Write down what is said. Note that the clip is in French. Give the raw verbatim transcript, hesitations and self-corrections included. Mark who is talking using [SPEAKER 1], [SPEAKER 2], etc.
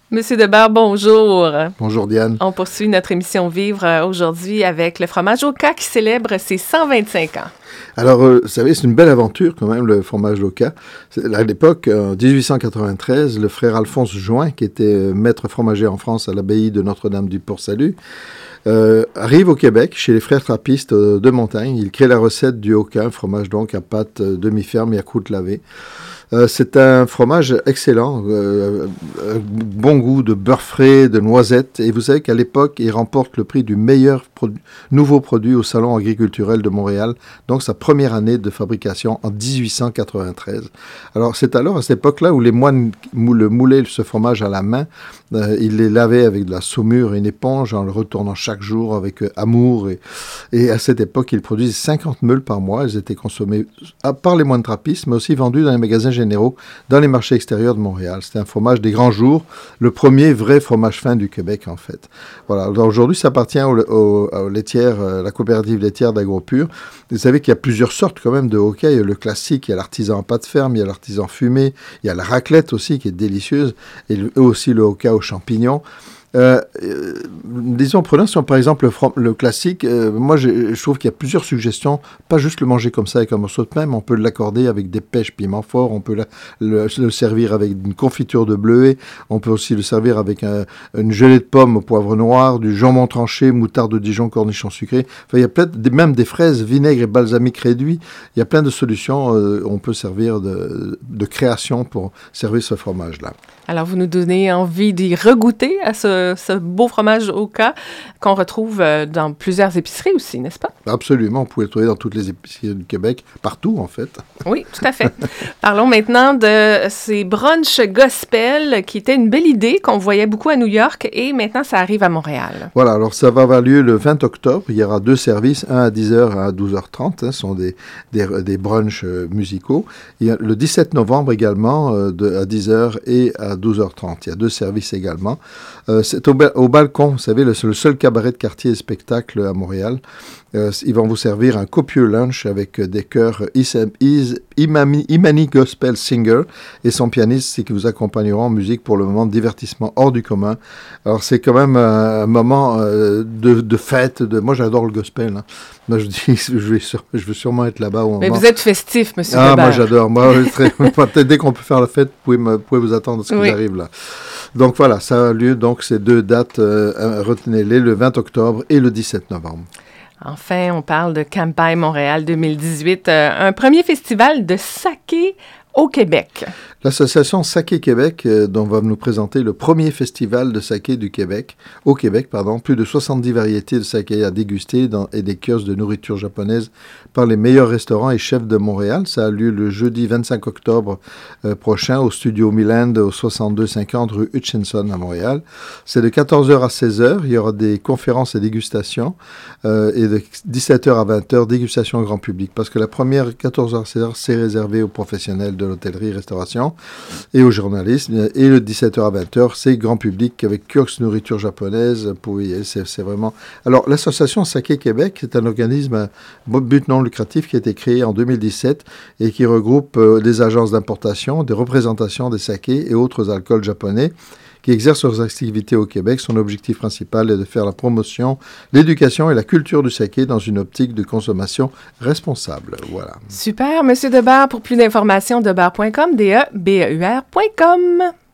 [SPEAKER 1] Monsieur Debert, bonjour.
[SPEAKER 2] Bonjour Diane.
[SPEAKER 1] On poursuit notre émission Vivre aujourd'hui avec le fromage Oka qui célèbre ses cent vingt-cinq ans.
[SPEAKER 2] Alors, euh, vous savez, c'est une belle aventure quand même, le fromage Oka. À l'époque, en dix-huit cent quatre-vingt-treize, le frère Alphonse Join, qui était maître fromager en France à l'abbaye de Notre-Dame-du-Port-Salut, euh, arrive au Québec, chez les frères trappistes de Montagne. Il crée la recette du Oka, un fromage donc à pâte demi-ferme et à croûte lavée. Euh, c'est un fromage excellent, euh, euh, bon goût de beurre frais, de noisettes. Et vous savez qu'à l'époque, il remporte le prix du meilleur produ- nouveau produit au Salon agriculturel de Montréal. Donc, sa première année de fabrication en dix-huit cent quatre-vingt-treize. Alors, c'est alors à cette époque-là où les moines le moulaient ce fromage à la main. Euh, ils les lavaient avec de la saumure et une éponge en le retournant chaque jour avec euh, amour. Et, et à cette époque, ils produisaient cinquante meules par mois. Ils étaient consommés par les moines trappistes, mais aussi vendus dans les magasins généraux dans les marchés extérieurs de Montréal. C'était un fromage des grands jours, le premier vrai fromage fin du Québec, en fait. Voilà. Alors, aujourd'hui, ça appartient aux, aux, aux laitières, euh, la coopérative laitière d'AgroPure. Vous savez qu'il y a plusieurs sortes quand même de Oka. Il y a le classique, il y a l'artisan en pâte ferme, il y a l'artisan fumé, il y a la raclette aussi qui est délicieuse, et le, aussi le Oka aux champignons. Euh, euh, disons, prenons si on, par exemple le, from- le classique, euh, moi je, je trouve qu'il y a plusieurs suggestions, pas juste le manger comme ça avec un morceau de pain, mais on peut l'accorder avec des pêches piment fort, on peut la, le, le servir avec une confiture de bleuet, on peut aussi le servir avec un, une gelée de pommes au poivre noir, du jambon tranché, moutarde de Dijon, cornichons sucrés. Enfin, il y a plein de, même des fraises, vinaigre et balsamique réduit. Il y a plein de solutions, euh, on peut servir de, de création pour servir ce fromage-là.
[SPEAKER 1] Alors, vous nous donnez envie d'y regoûter à ce, ce beau fromage Oka qu'on retrouve dans plusieurs épiceries aussi, n'est-ce pas?
[SPEAKER 2] Absolument, vous pouvez le trouver dans toutes les épiceries du Québec, partout en fait.
[SPEAKER 1] Oui, tout à fait. Parlons maintenant de ces brunchs gospel qui étaient une belle idée qu'on voyait beaucoup à New York et maintenant ça arrive à Montréal.
[SPEAKER 2] Voilà, alors ça va avoir lieu le vingt octobre. Il y aura deux services, un à dix heures et un à douze heures trente. Hein, ce sont des, des, des brunchs euh, musicaux. Il y a le dix-sept novembre également euh, de, à dix heures et à douze heures trente. Il y a deux services également. Euh, c'est au, au balcon, vous savez, le, c'est le seul cabaret de quartier et spectacle à Montréal. Euh, ils vont vous servir un copieux lunch avec des chœurs Isam, Is, Imami, Imani Gospel Singer et son pianiste qui vous accompagneront en musique pour le moment de divertissement hors du commun. Alors c'est quand même un, un moment euh, de, de fête. De... Moi j'adore le gospel. Hein. Moi je dis, je vais, sur, je vais sûrement être là-bas au moment.
[SPEAKER 1] Mais vous êtes festif, monsieur
[SPEAKER 2] Ah,
[SPEAKER 1] Debert.
[SPEAKER 2] moi j'adore. Moi, très, peut-être dès qu'on peut faire la fête, vous pouvez, me, vous pouvez vous attendre à ce que oui. j'arrive là. Donc voilà, ça a lieu donc ces deux dates, euh, retenez-les, le vingt octobre et le dix-sept novembre.
[SPEAKER 1] Enfin, on parle de Campagne Montréal deux mille dix-huit, euh, un premier festival de saké au Québec.
[SPEAKER 2] L'association Saké Québec, euh, dont va nous présenter le premier festival de saké du Québec, au Québec, pardon, plus de soixante-dix variétés de saké à déguster dans, et des kiosques de nourriture japonaise par les meilleurs restaurants et chefs de Montréal. Ça a lieu le jeudi vingt-cinq octobre euh, prochain au Studio Miland au soixante-deux cinquante rue Hutchinson à Montréal. C'est de quatorze heures à seize heures. Il y aura des conférences et dégustations euh, et de dix-sept heures à vingt heures, dégustation au grand public. Parce que la première quatorze heures à seize heures, c'est réservé aux professionnels de l'hôtellerie-restauration et aux journalistes. Et le dix-sept heures à vingt heures, c'est grand public avec kiosque nourriture japonaise. Pour y aller, c'est, c'est vraiment... Alors, l'association Saké Québec, c'est un organisme à but non lucratif qui a été créé en deux mille dix-sept et qui regroupe euh, des agences d'importation, des représentations des sakés et autres alcools japonais qui exercent leurs activités au Québec. Son objectif principal est de faire la promotion, l'éducation et la culture du saké dans une optique de consommation responsable. Voilà.
[SPEAKER 1] Super, monsieur Debert. Pour plus d'informations, debert point com, D E B E U R point com.